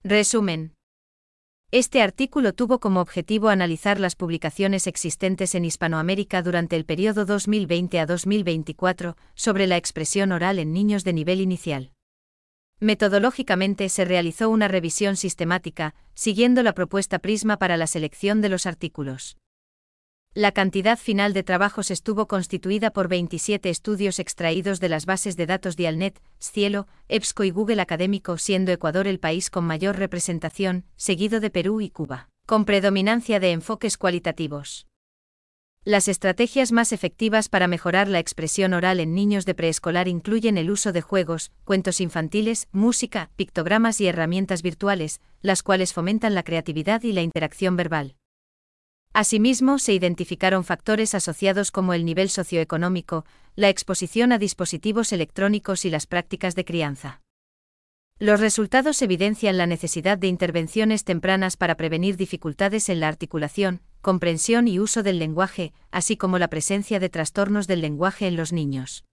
Resumen. Este artículo tuvo como objetivo analizar las publicaciones existentes en Hispanoamérica durante el periodo 2020 a 2024 sobre la expresión oral en niños de nivel inicial. Metodológicamente se realizó una revisión sistemática, siguiendo la propuesta Prisma para la selección de los artículos. La cantidad final de trabajos estuvo constituida por 27 estudios extraídos de las bases de datos Dialnet, Scielo, EBSCO y Google Académico, siendo Ecuador el país con mayor representación, seguido de Perú y Cuba, con predominancia de enfoques cualitativos. Las estrategias más efectivas para mejorar la expresión oral en niños de preescolar incluyen el uso de juegos, cuentos infantiles, música, pictogramas y herramientas virtuales, las cuales fomentan la creatividad y la interacción verbal. Asimismo, se identificaron factores asociados como el nivel socioeconómico, la exposición a dispositivos electrónicos y las prácticas de crianza. Los resultados evidencian la necesidad de intervenciones tempranas para prevenir dificultades en la articulación, comprensión y uso del lenguaje, así como la presencia de trastornos del lenguaje en los niños.